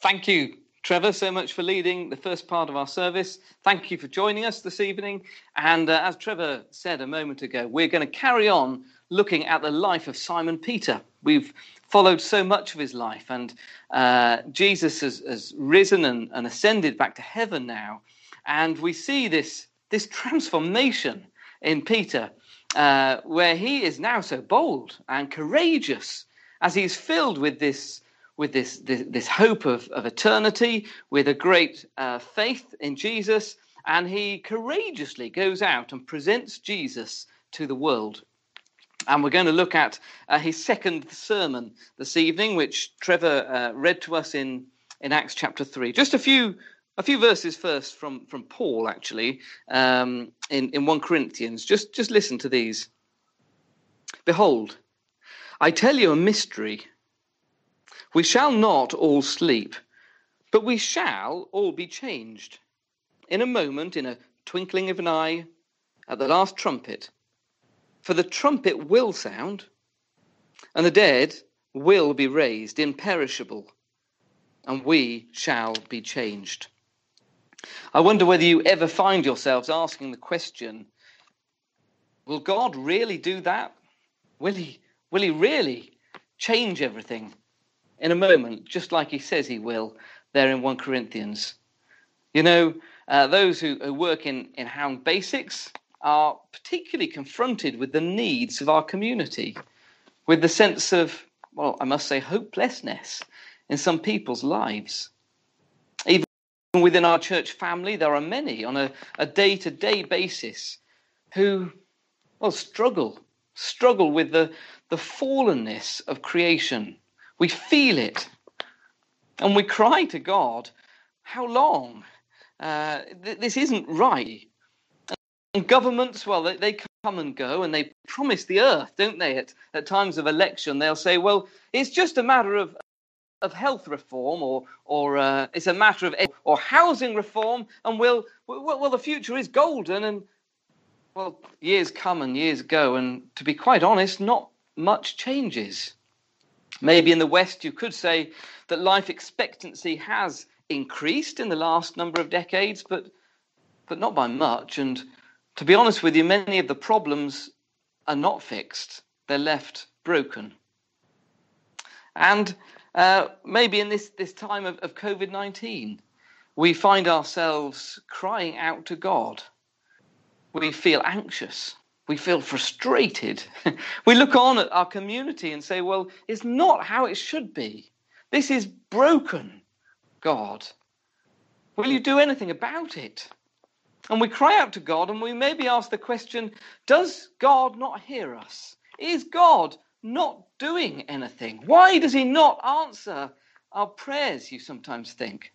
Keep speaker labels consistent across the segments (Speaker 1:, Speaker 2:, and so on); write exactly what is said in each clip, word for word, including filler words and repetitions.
Speaker 1: Thank you, Trevor, so much for leading the first part of our service. Thank you for joining us this evening. And uh, as Trevor said a moment ago, we're going to carry on looking at the life of Simon Peter. We've followed so much of his life, and uh, Jesus has, has risen and, and ascended back to heaven now. And we see this, this transformation in Peter, uh, where he is now so bold and courageous as he's filled with this with this, this, this hope of, of eternity, with a great uh, faith in Jesus, and he courageously goes out and presents Jesus to the world. And we're going to look at uh, his second sermon this evening, which Trevor uh, read to us in, in Acts chapter three. Just a few a few verses first from, from Paul, actually, um, in, in First Corinthians. Just, just listen to these. Behold, I tell you a mystery. We shall not all sleep, but we shall all be changed. In a moment, in a twinkling of an eye, at the last trumpet. For the trumpet will sound, and the dead will be raised imperishable, and we shall be changed. I wonder whether you ever find yourselves asking the question, will God really do that? Will he, will he really change everything in a moment, just like he says he will there in First Corinthians? You know, uh, those who, who work in, in Hound Basics are particularly confronted with the needs of our community, with the sense of, well, I must say, hopelessness in some people's lives. Even within our church family, there are many on a, a day-to-day basis who, well, struggle, struggle with the, the fallenness of creation. We feel it, and we cry to God, how long? Uh, th- this isn't right. And governments, well, they, they come and go, and they promise the earth, don't they? At, at times of election, they'll say, well, it's just a matter of, of health reform, or or uh, it's a matter of or housing reform, and we'll, well, well, the future is golden. And, well, years come and years go, and to be quite honest, not much changes. Maybe in the West, you could say that life expectancy has increased in the last number of decades, but but not by much. And to be honest with you, many of the problems are not fixed. They're left broken. And uh, maybe in this, this time of, of covid nineteen, we find ourselves crying out to God. We feel anxious. We feel frustrated. We look on at our community and say, well, it's not how it should be. This is broken, God. Will you do anything about it? And we cry out to God, and we maybe ask the question, does God not hear us? Is God not doing anything? Why does he not answer our prayers, you sometimes think?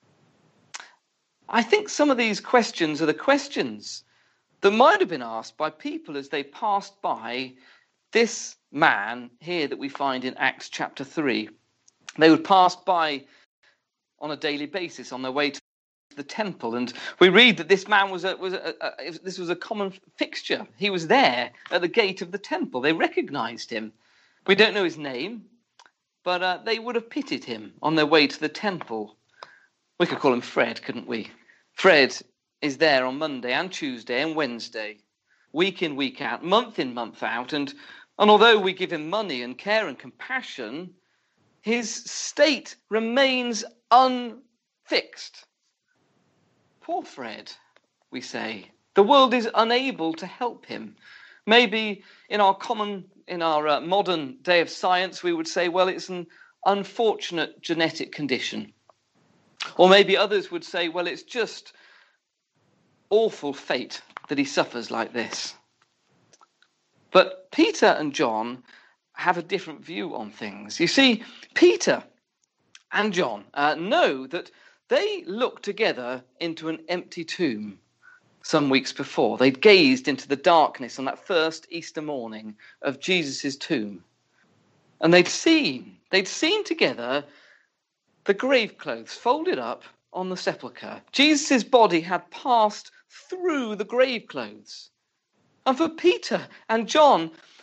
Speaker 1: I think some of these questions are the questions that might have been asked by people as they passed by this man here that we find in Acts chapter three. They would pass by on a daily basis on their way to the temple, and we read that this man was a, was a, a, this was a common fixture. He was there at the gate of the temple. They recognized him. We don't know his name, but uh, they would have pitied him on their way to the temple. We could call him Fred, couldn't we? Fred is there on Monday and Tuesday and Wednesday, week in, week out, month in, month out. And, and although we give him money and care and compassion, his state remains unfixed. Poor Fred, we say. The world is unable to help him. Maybe in our common, in our uh, modern day of science, we would say, well, it's an unfortunate genetic condition. Or maybe others would say, well, it's just awful fate that he suffers like this. But Peter and John have a different view on things. You see, Peter and John uh, know that they looked together into an empty tomb some weeks before. They'd gazed into the darkness on that first Easter morning of Jesus' tomb. And they'd seen, they'd seen together the grave clothes folded up on the sepulchre. Jesus' body had passed through the grave clothes. And for Peter and John,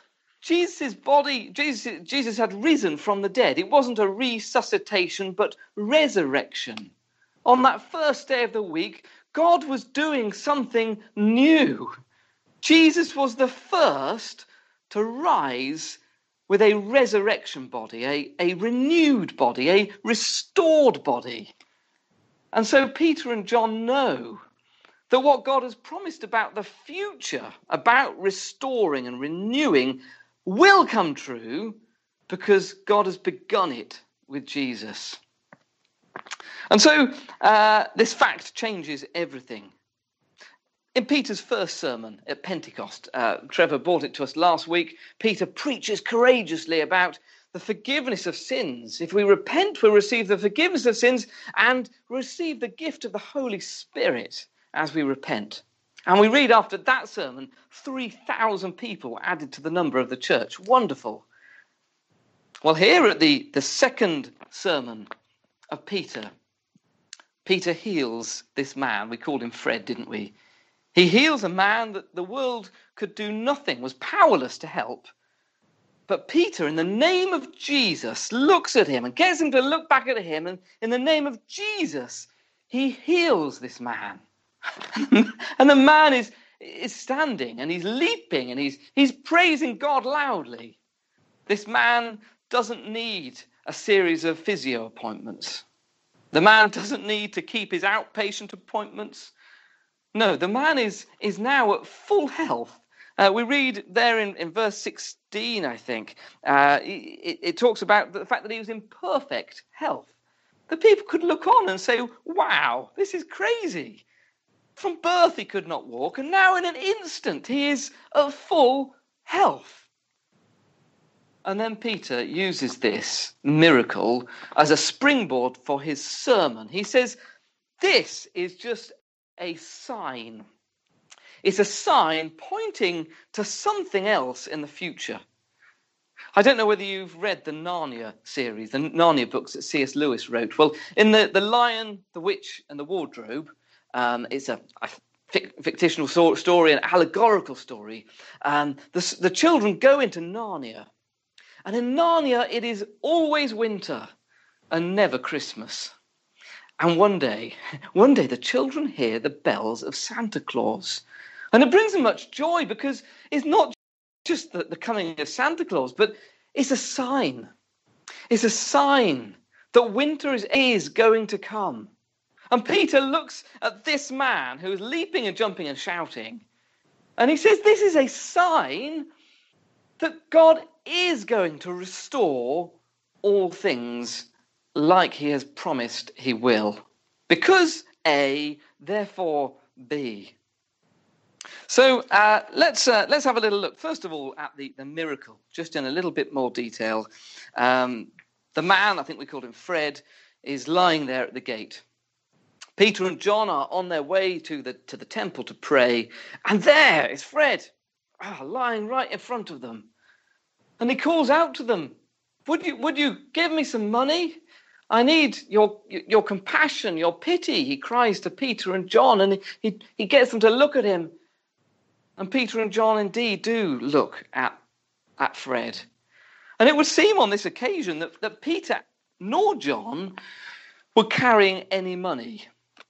Speaker 1: Jesus' body, Jesus, Jesus had risen from the dead. It wasn't a resuscitation, but resurrection. On that first day of the week, God was doing something new. Jesus was the first to rise with a resurrection body, a, a renewed body, a restored body. And so Peter and John know that what God has promised about the future, about restoring and renewing, will come true because God has begun it with Jesus. And so uh, this fact changes everything. In Peter's first sermon at Pentecost, uh, Trevor brought it to us last week, Peter preaches courageously about the forgiveness of sins. If we repent, we'll receive the forgiveness of sins and receive the gift of the Holy Spirit as we repent. And we read after that sermon, three thousand people were added to the number of the church. Wonderful. Well, here at the, the second sermon of Peter, Peter heals this man. We called him Fred, didn't we? He heals a man that the world could do nothing, was powerless to help. But Peter, in the name of Jesus, looks at him and gets him to look back at him. And in the name of Jesus, he heals this man. And the man is, is standing and he's leaping and he's, he's praising God loudly. This man doesn't need a series of physio appointments. The man doesn't need to keep his outpatient appointments. No, the man is, is now at full health. Uh, we read there in, in verse sixteen, I think, uh, it, it talks about the fact that he was in perfect health. The people could look on and say, wow, this is crazy. From birth he could not walk, and now in an instant he is at full health. And then Peter uses this miracle as a springboard for his sermon. He says, this is just a sign. It's a sign pointing to something else in the future. I don't know whether you've read the Narnia series, the Narnia books that C S Lewis wrote. Well, in the, the Lion, the Witch and the Wardrobe, um, it's a, a fictional story, an allegorical story. Um, the, the children go into Narnia. And in Narnia, it is always winter and never Christmas. And one day, one day the children hear the bells of Santa Claus. And it brings them much joy because it's not just the, the coming of Santa Claus, but it's a sign. It's a sign that winter is, is going to come. And Peter looks at this man who is leaping and jumping and shouting. And he says, this is a sign that God is going to restore all things like he has promised he will. Because A, therefore B. So uh, let's uh, let's have a little look, first of all, at the, the miracle, just in a little bit more detail. Um, the man, I think we called him Fred, is lying there at the gate. Peter and John are on their way to the, to the temple to pray. And there is Fred, oh, lying right in front of them. And he calls out to them, would you, would you give me some money? I need your your compassion, your pity, he cries to Peter and John, and he, he gets them to look at him. And Peter and John indeed do look at, at Fred. And it would seem on this occasion that, that Peter nor John were carrying any money.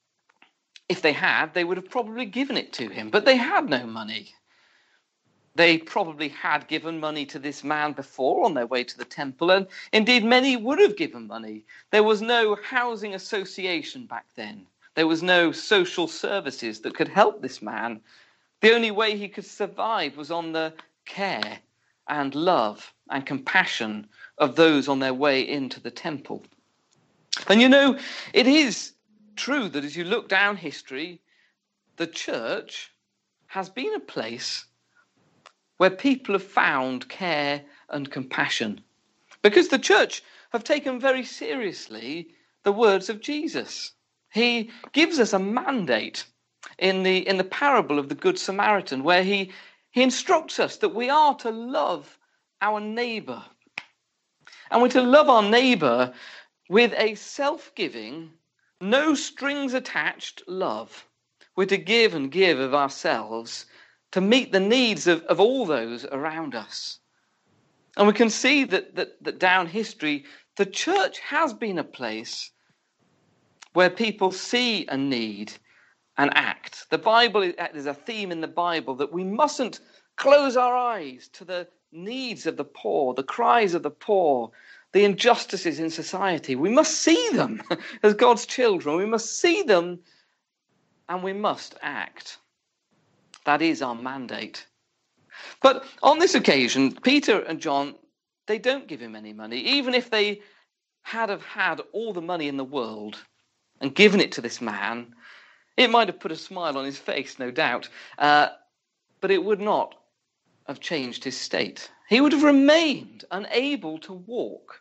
Speaker 1: If they had, they would have probably given it to him, but they had no money. They probably had given money to this man before on their way to the temple, and indeed many would have given money. There was no housing association back then. There was no social services that could help this man. The only way he could survive was on the care and love and compassion of those on their way into the temple. And you know, it is true that as you look down history, the church has been a place where people have found care and compassion, because the church have taken very seriously the words of Jesus. He gives us a mandate in the in the parable of the Good Samaritan, where he, he instructs us that we are to love our neighbour. And we're to love our neighbour with a self-giving, no strings attached love. We're to give and give of ourselves to meet the needs of, of all those around us. And we can see that, that, that down history, the church has been a place where people see a need and act. The Bible, there's a theme in the Bible that we mustn't close our eyes to the needs of the poor, the cries of the poor, the injustices in society. We must see them as God's children. We must see them and we must act. That is our mandate. But on this occasion, Peter and John, they don't give him any money, even if they had have had all the money in the world and given it to this man. It might have put a smile on his face, no doubt, uh, but it would not have changed his state. He would have remained unable to walk.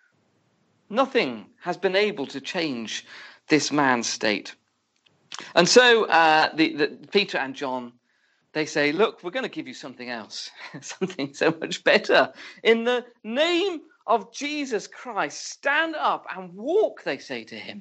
Speaker 1: Nothing has been able to change this man's state. And so uh, the, the, Peter and John, they say, look, we're going to give you something else, something so much better. In the name of Jesus Christ, stand up and walk, they say to him.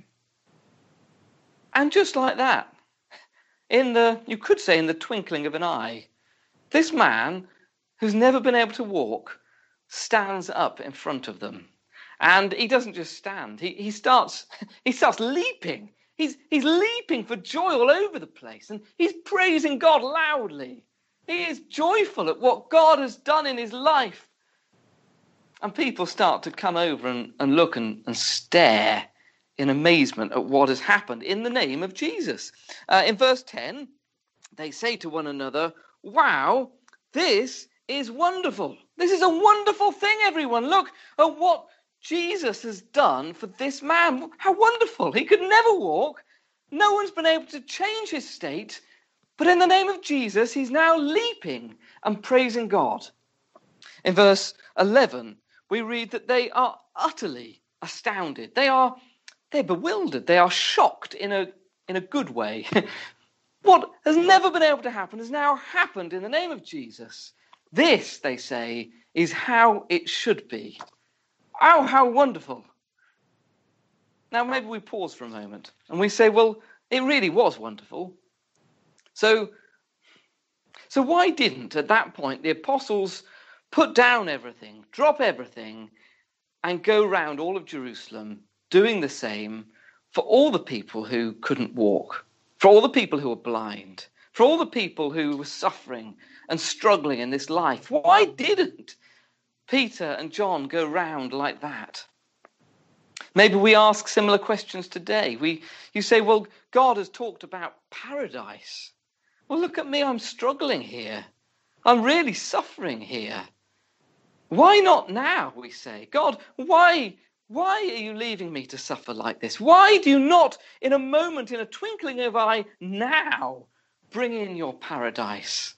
Speaker 1: And just like that, in the, you could say in the twinkling of an eye, this man who's never been able to walk stands up in front of them. And he doesn't just stand, he, he starts he starts leaping. He's, he's leaping for joy all over the place, and he's praising God loudly. He is joyful at what God has done in his life. And people start to come over and, and look and, and stare in amazement at what has happened in the name of Jesus. Uh, in verse ten, they say to one another, wow, this is wonderful. This is a wonderful thing, everyone. Look at what Jesus has done for this man. How wonderful. He could never walk. No one's been able to change his state. But in the name of Jesus, he's now leaping and praising God. In verse eleven, we read that they are utterly astounded. They are they're bewildered. They are shocked in a in a good way. What has never been able to happen has now happened in the name of Jesus. This, they say, is how it should be. Oh, how wonderful. Now, maybe we pause for a moment and we say, well, it really was wonderful. So, so why didn't, at that point, the apostles put down everything, drop everything, and go round all of Jerusalem doing the same for all the people who couldn't walk, for all the people who were blind, for all the people who were suffering and struggling in this life? Why didn't Peter and John go round like that? Maybe we ask similar questions today. We, you say, well, God has talked about paradise. Well, look at me, I'm struggling here. I'm really suffering here. Why not now, we say? God, why, why are you leaving me to suffer like this? Why do you not, in a moment, in a twinkling of an eye, now bring in your paradise?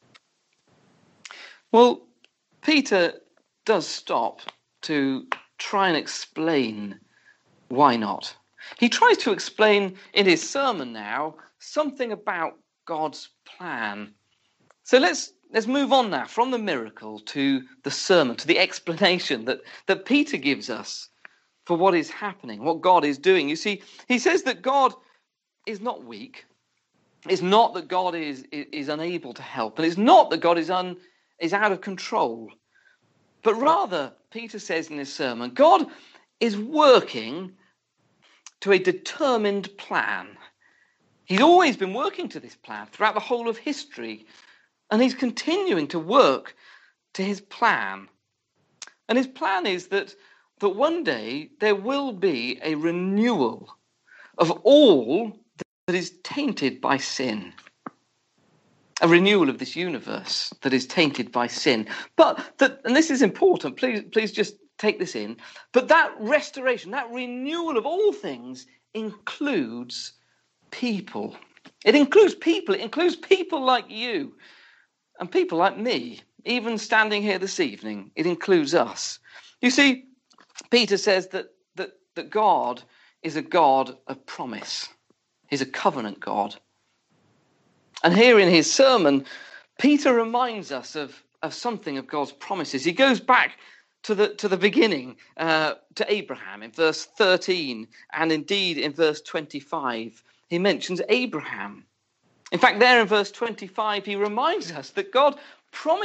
Speaker 1: Well, Peter does stop to try and explain why not. He tries to explain in his sermon now something about God's plan. So let's let's move on now from the miracle to the sermon, to the explanation that, that Peter gives us for what is happening, what God is doing. You see, he says that God is not weak. It's not that God is, is, is unable to help, and it's not that God is un, is out of control. But rather, Peter says in his sermon, God is working to a determined plan. He's always been working to this plan throughout the whole of history, and he's continuing to work to his plan. And his plan is that, that one day there will be a renewal of all that is tainted by sin. A renewal of this universe that is tainted by sin. But that, and this is important, please, please just take this in, but that restoration, that renewal of all things includes people. It includes people. It includes people like you and people like me, even standing here this evening. It includes us. You see, Peter says that, that, that God is a God of promise. He's a covenant God. And here in his sermon, Peter reminds us of, of something of God's promises. He goes back to the, to the beginning, uh, to Abraham in verse thirteen, and indeed in verse twenty-five, he mentions Abraham. In fact, there in verse twenty-five, he reminds us that God promised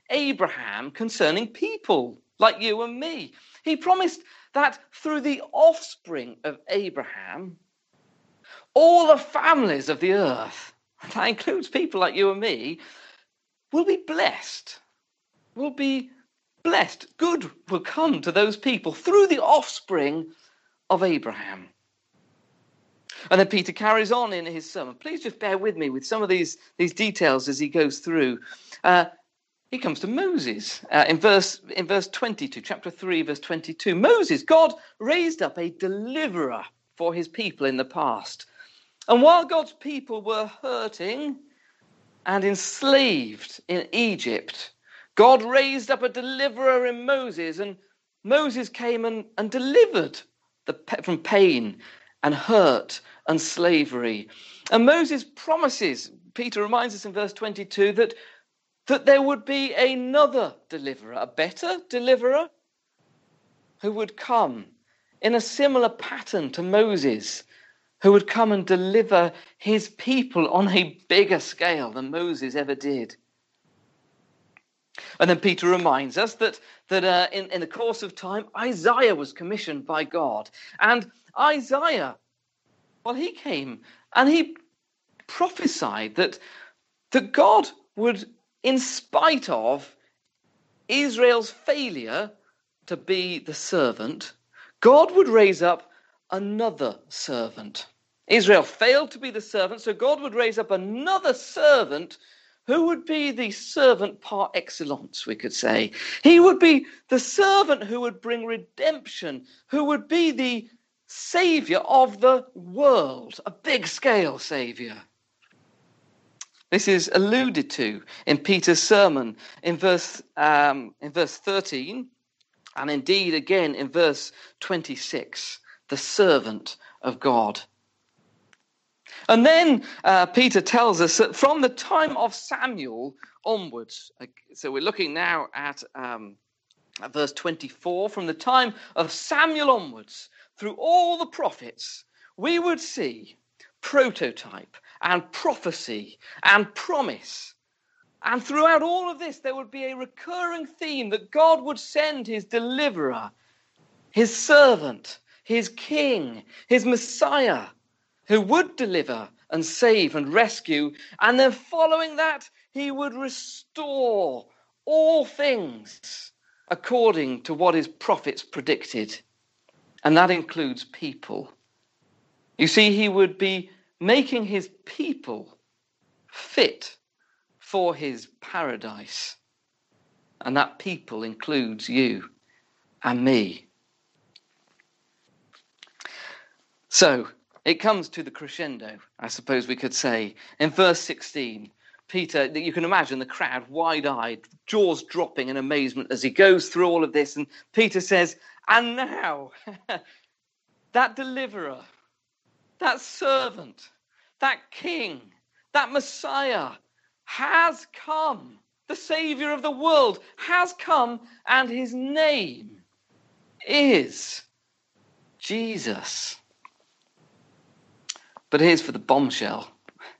Speaker 1: Abraham concerning people like you and me. He promised that through the offspring of Abraham, all the families of the earth, that includes people like you and me, will be blessed, will be blessed. Good will come to those people through the offspring of Abraham. And then Peter carries on in his sermon. Please just bear with me with some of these, these details as he goes through. Uh, he comes to Moses uh, in verse in verse twenty-two, chapter three, verse twenty-two. Moses, God raised up a deliverer for his people in the past. And while God's people were hurting and enslaved in Egypt, God raised up a deliverer in Moses, and Moses came and, and delivered the, from pain and hurt and slavery. And Moses promises, Peter reminds us in verse twenty-two, that, that there would be another deliverer, a better deliverer, who would come in a similar pattern to Moses, who would come and deliver his people on a bigger scale than Moses ever did. And then Peter reminds us that, that uh, in, in the course of time, Isaiah was commissioned by God. And Isaiah, well, he came and he prophesied that, that God would, in spite of Israel's failure to be the servant, God would raise up another servant. Israel failed to be the servant, so God would raise up another servant who would be the servant par excellence, we could say. He would be the servant who would bring redemption, who would be the saviour of the world, a big-scale saviour. This is alluded to in Peter's sermon in verse, um, in verse thirteen, and indeed again in verse twenty-six, the servant of God. And then uh, Peter tells us that from the time of Samuel onwards, so we're looking now at, um, at verse twenty-four, from the time of Samuel onwards, through all the prophets, we would see prototype and prophecy and promise. And throughout all of this, there would be a recurring theme that God would send his deliverer, his servant, his king, his Messiah, who would deliver and save and rescue. And then following that, he would restore all things according to what his prophets predicted. And that includes people. You see, he would be making his people fit for his paradise. And that people includes you and me. So, it comes to the crescendo, I suppose we could say. In verse sixteen, Peter, you can imagine the crowd wide-eyed, jaws dropping in amazement as he goes through all of this. And Peter says, and now, that deliverer, that servant, that king, that Messiah has come. The Saviour of the world has come, and his name is Jesus. But here's for the bombshell.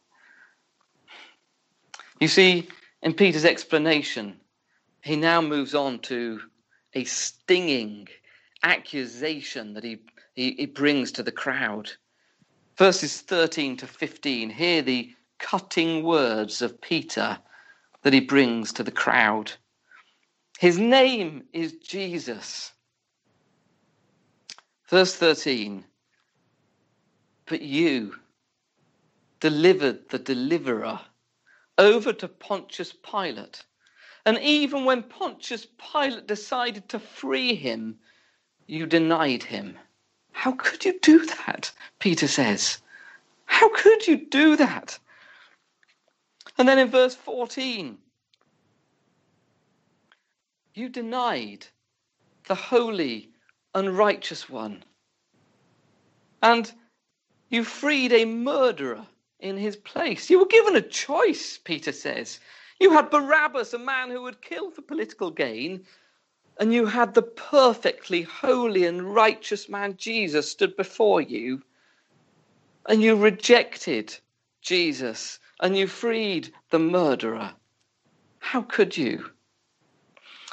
Speaker 1: You see, in Peter's explanation, he now moves on to a stinging accusation that he, he, he brings to the crowd. Verses thirteen to fifteen, hear the cutting words of Peter that he brings to the crowd. His name is Jesus. Verse thirteen, but you delivered the deliverer over to Pontius Pilate. And even when Pontius Pilate decided to free him, you denied him. How could you do that? Peter says. How could you do that? And then in verse fourteen, you denied the holy and righteous one. And you freed a murderer in his place. You were given a choice, Peter says. You had Barabbas, a man who would kill for political gain, and you had the perfectly holy and righteous man, Jesus, stood before you, and you rejected Jesus, and you freed the murderer. How could you?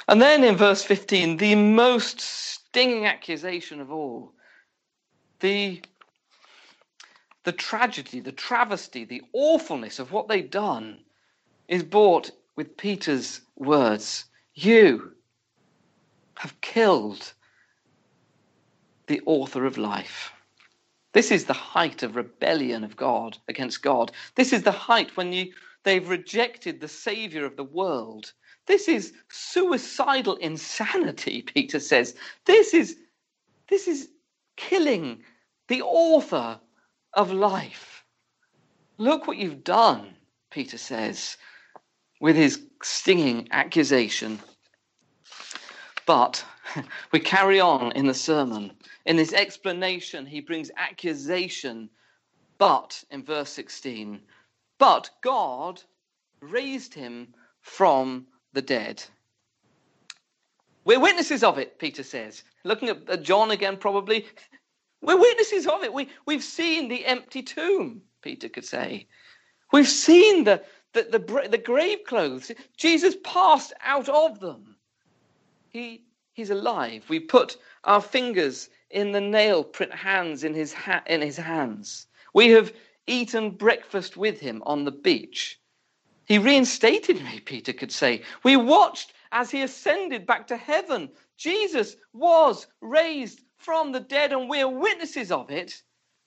Speaker 1: And then in verse fifteen, the most stinging accusation of all, the, the tragedy, the travesty, the awfulness of what they'd done is brought with Peter's words. You have killed the author of life. This is the height of rebellion of God against God. This is the height when you, they've rejected the Saviour of the world. This is suicidal insanity, Peter says. This is, this is killing the author of life. Look what you've done, Peter says, with his stinging accusation. But we carry on in the sermon. In his explanation, he brings accusation. But, in verse sixteen, but God raised him from the dead. We're witnesses of it, Peter says. Looking at, at John again, probably. We're witnesses of it. We, we've seen the empty tomb, Peter could say. We've seen the, the, the, the grave clothes. Jesus passed out of them. He, he's alive. We put our fingers in the nail print hands in his, ha- in his hands. We have eaten breakfast with him on the beach. He reinstated me, Peter could say. We watched as he ascended back to heaven. Jesus was raised from the dead, and we're witnesses of it.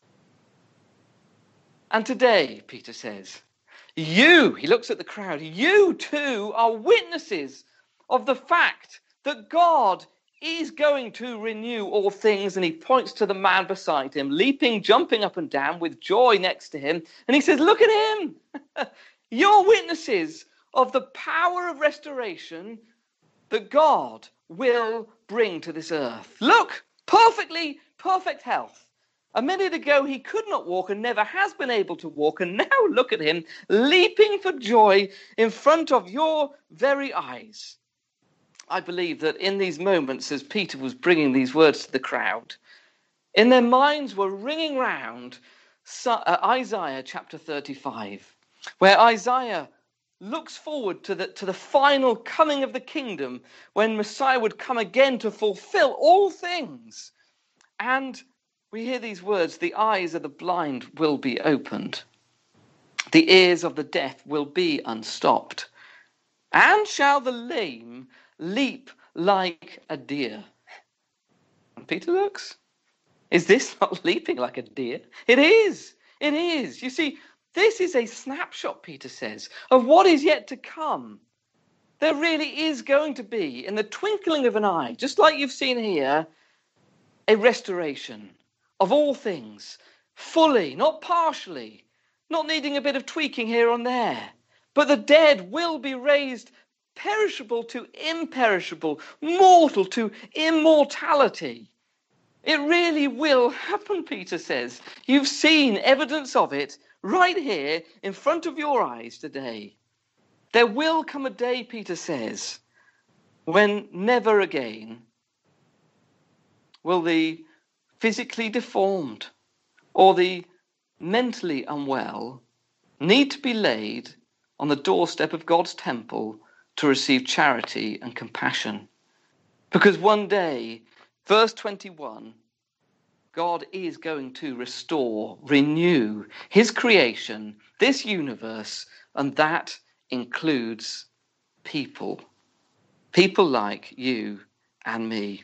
Speaker 1: And today, Peter says, you, he looks at the crowd, you too are witnesses of the fact that God is going to renew all things. And he points to the man beside him, leaping, jumping up and down with joy next to him. And he says, look at him. You're witnesses of the power of restoration that God will bring to this earth. Look, perfectly perfect health. A minute ago, he could not walk and never has been able to walk. And now look at him leaping for joy in front of your very eyes. I believe that in these moments, as Peter was bringing these words to the crowd, in their minds were ringing round Isaiah chapter thirty-five, where Isaiah looks forward to the, to the final coming of the kingdom, when Messiah would come again to fulfill all things. And we hear these words, the eyes of the blind will be opened. The ears of the deaf will be unstopped. And shall the lame leap like a deer? And Peter looks. Is this not leaping like a deer? It is. It is. You see, this is a snapshot, Peter says, of what is yet to come. There really is going to be, in the twinkling of an eye, just like you've seen here, a restoration of all things, fully, not partially, not needing a bit of tweaking here and there. But the dead will be raised perishable to imperishable, mortal to immortality. It really will happen, Peter says. You've seen evidence of it right here in front of your eyes today. There will come a day, Peter says, when never again will the physically deformed or the mentally unwell need to be laid on the doorstep of God's temple to receive charity and compassion. Because one day, verse twenty-one, God is going to restore, renew his creation, this universe, and that includes people. People like you and me.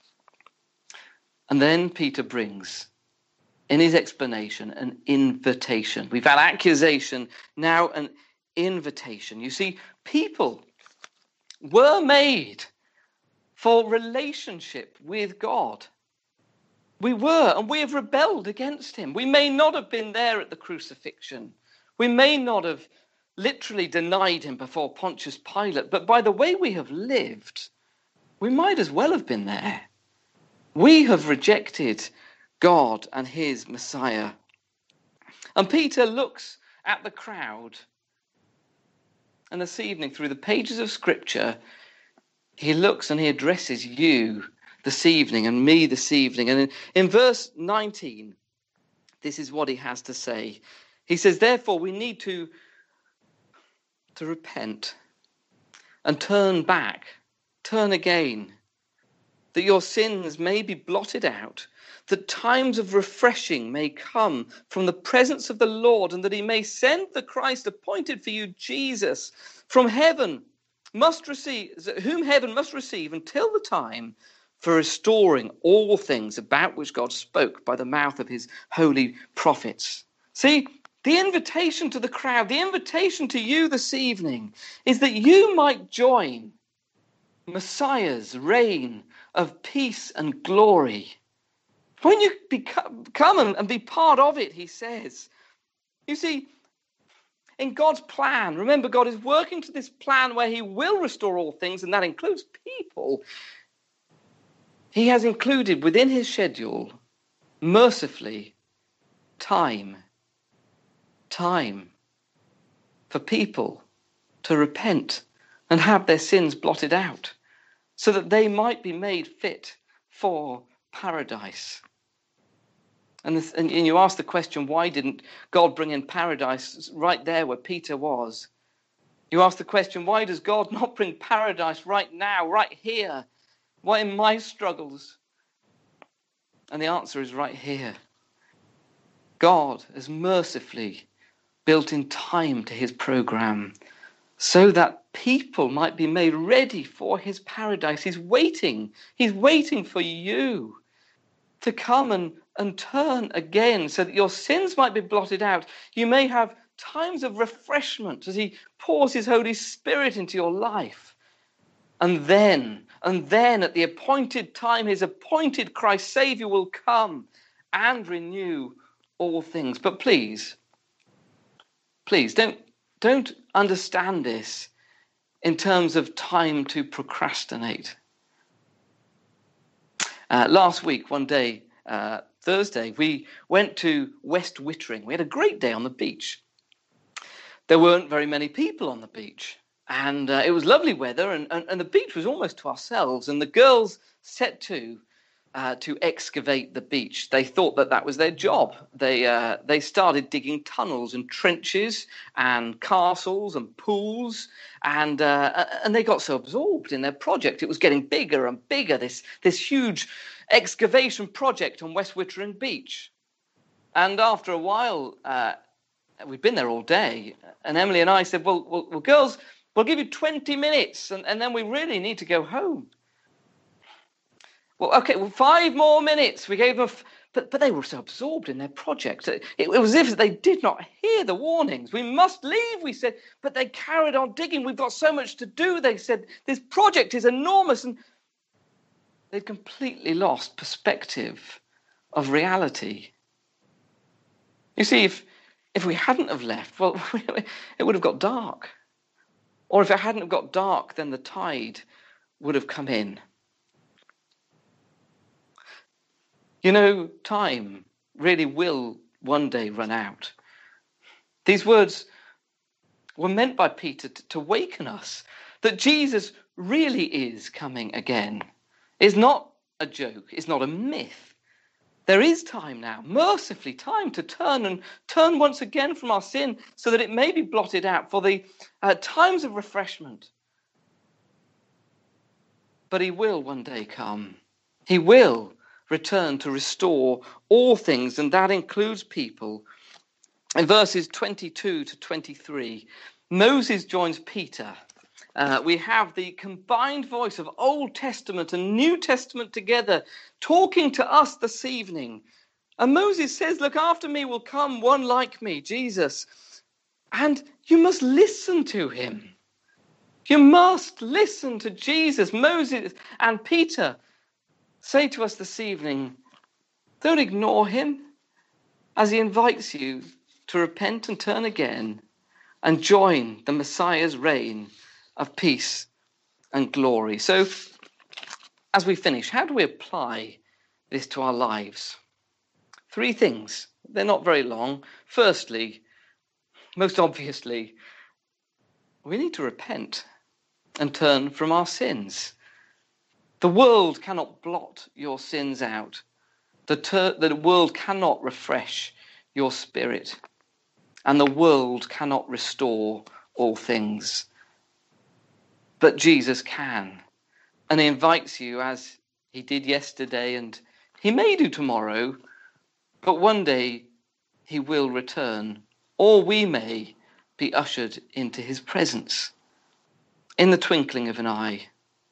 Speaker 1: And then Peter brings, in his explanation, an invitation. We've had accusation, now an invitation. You see, people were made for relationship with God. We were, and we have rebelled against him. We may not have been there at the crucifixion. We may not have literally denied him before Pontius Pilate, but by the way we have lived, we might as well have been there. We have rejected God and his Messiah. And Peter looks at the crowd, and this evening, through the pages of Scripture, he looks and he addresses you this evening and me this evening. And in, in verse nineteen, this is what he has to say. He says, therefore, we need to, to repent and turn back turn again, that your sins may be blotted out, that times of refreshing may come from the presence of the Lord, and that he may send the Christ appointed for you, Jesus, from heaven, must receive, whom heaven must receive until the time for restoring all things about which God spoke by the mouth of his holy prophets. See, the invitation to the crowd, the invitation to you this evening is that you might join Messiah's reign of peace and glory. When you become, come and be part of it, he says. You see, in God's plan, remember, God is working to this plan where he will restore all things, and that includes people. He has included within his schedule, mercifully, time. Time for people to repent and have their sins blotted out so that they might be made fit for paradise. And, this, and you ask the question, why didn't God bring in paradise right there where Peter was? You ask the question, why does God not bring paradise right now, right here? Why in my struggles? And the answer is right here. God has mercifully built in time to his program so that people might be made ready for his paradise. He's waiting. He's waiting for you to come and, and turn again so that your sins might be blotted out. You may have times of refreshment as he pours his Holy Spirit into your life. And then, and then at the appointed time, his appointed Christ Savior will come and renew all things. But please, please don't, don't understand this in terms of time to procrastinate. Uh, last week, one day, uh, Thursday, we went to West Wittering. We had a great day on the beach. There weren't very many people on the beach. And uh, it was lovely weather, and, and, and the beach was almost to ourselves. And the girls set to uh, to excavate the beach. They thought that that was their job. They uh, they started digging tunnels and trenches and castles and pools, and uh, and they got so absorbed in their project. It was getting bigger and bigger. This this huge excavation project on West Wittering Beach. And after a while, uh, we'd been there all day, and Emily and I said, "Well, well, well girls." We'll give you twenty minutes, and, and then we really need to go home. Well, okay, well, five more minutes. We gave them, f- but, but they were so absorbed in their project. It, it was as if they did not hear the warnings. We must leave, we said, but they carried on digging. We've got so much to do, they said. This project is enormous, and they'd completely lost perspective of reality. You see, if, if we hadn't have left, well, it would have got dark. Or if it hadn't got dark, then the tide would have come in. You know, time really will one day run out. These words were meant by Peter to, to waken us that Jesus really is coming again. It's not a joke. It's not a myth. There is time now, mercifully time to turn and turn once again from our sin so that it may be blotted out for the uh, times of refreshment. But he will one day come. He will return to restore all things, and that includes people. In verses twenty-two to twenty-three, Moses joins Peter. Uh, we have the combined voice of Old Testament and New Testament together talking to us this evening. And Moses says, look, after me will come one like me, Jesus. And you must listen to him. You must listen to Jesus. Moses and Peter say to us this evening, don't ignore him as he invites you to repent and turn again and join the Messiah's reign of peace and glory. So, as we finish, how do we apply this to our lives? Three things. They're not very long. Firstly, most obviously, we need to repent and turn from our sins. The world cannot blot your sins out. The, ter- the world cannot refresh your spirit. And the world cannot restore all things. But Jesus can. And he invites you, as he did yesterday, and he may do tomorrow, but one day he will return, or we may be ushered into his presence in the twinkling of an eye.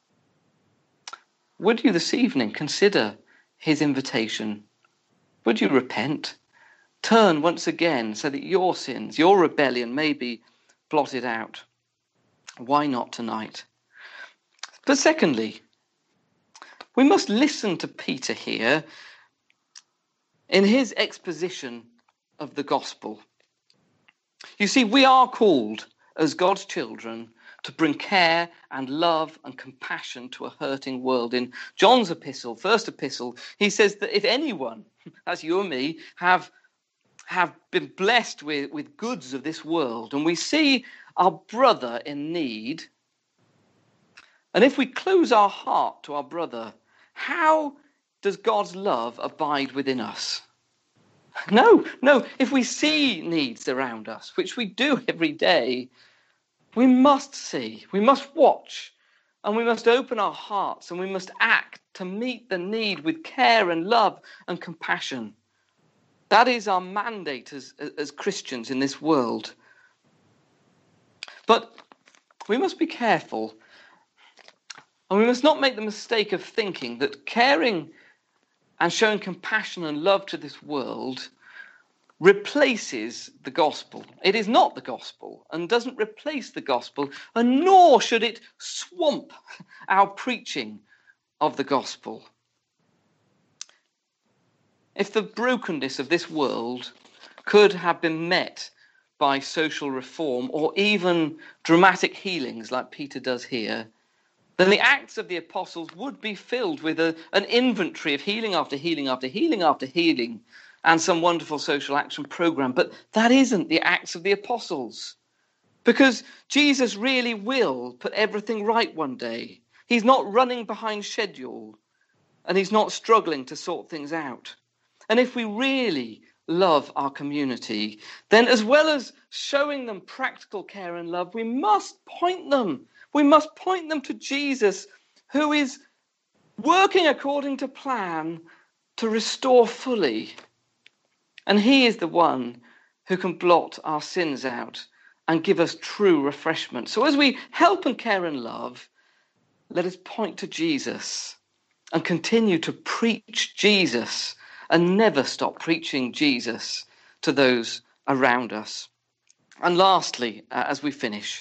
Speaker 1: Would you this evening consider his invitation? Would you repent? Turn once again so that your sins, your rebellion may be blotted out. Why not tonight? But secondly, we must listen to Peter here in his exposition of the gospel. You see, we are called as God's children to bring care and love and compassion to a hurting world. In John's epistle, first epistle, he says that if anyone, that's you and me, have, have been blessed with, with goods of this world, and we see our brother in need, and if we close our heart to our brother, how does God's love abide within us? No, no. If we see needs around us, which we do every day, we must see, we must watch, and we must open our hearts, and we must act to meet the need with care and love and compassion. That is our mandate as, as Christians in this world. But we must be careful, and we must not make the mistake of thinking that caring and showing compassion and love to this world replaces the gospel. It is not the gospel and doesn't replace the gospel, and nor should it swamp our preaching of the gospel. If the brokenness of this world could have been met by social reform or even dramatic healings like Peter does here, then the Acts of the Apostles would be filled with a, an inventory of healing after healing after healing after healing and some wonderful social action program. But that isn't the Acts of the Apostles, because Jesus really will put everything right one day. He's not running behind schedule, and he's not struggling to sort things out. And if we really love our community, then as well as showing them practical care and love, we must point them We must point them to Jesus, who is working according to plan to restore fully. And he is the one who can blot our sins out and give us true refreshment. So as we help and care and love, let us point to Jesus and continue to preach Jesus and never stop preaching Jesus to those around us. And lastly, uh, as we finish,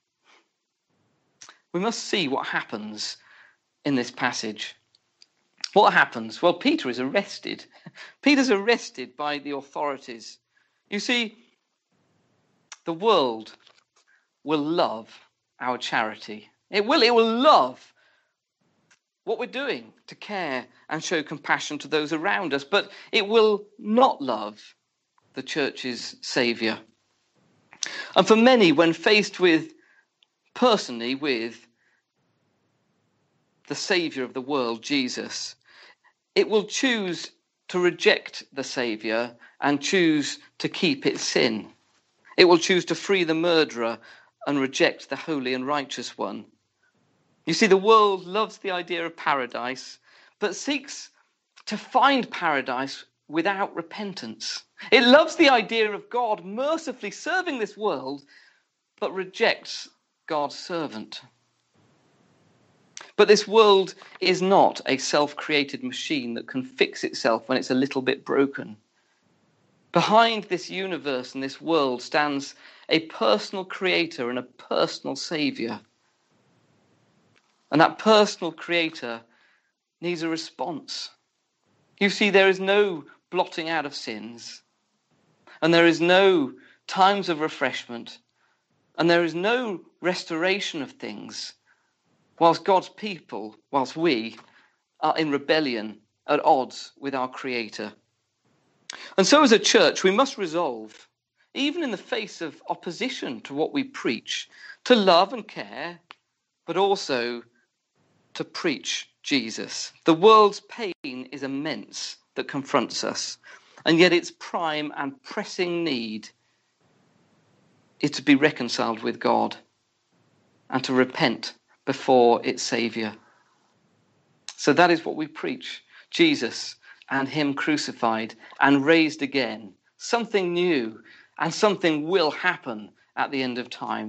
Speaker 1: we must see what happens in this passage. What happens? Well, Peter is arrested. Peter's arrested by the authorities. You see, the world will love our charity. It will, it will love what we're doing to care and show compassion to those around us, but it will not love the church's saviour. And for many, when faced with, personally, with the saviour of the world, Jesus, it will choose to reject the saviour and choose to keep its sin. It will choose to free the murderer and reject the holy and righteous one. You see, the world loves the idea of paradise, but seeks to find paradise without repentance. It loves the idea of God mercifully serving this world, but rejects God's servant. But this world is not a self-created machine that can fix itself when it's a little bit broken. Behind this universe and this world stands a personal creator and a personal saviour. And that personal creator needs a response. You see, there is no blotting out of sins, and there is no times of refreshment, and there is no restoration of things, whilst God's people, whilst we are in rebellion, at odds with our Creator. And so as a church, we must resolve, even in the face of opposition to what we preach, to love and care, but also to preach Jesus. The world's pain is immense that confronts us, and yet its prime and pressing need is to be reconciled with God and to repent before its Saviour. So that is what we preach. Jesus and him crucified and raised again. Something new and something will happen at the end of time.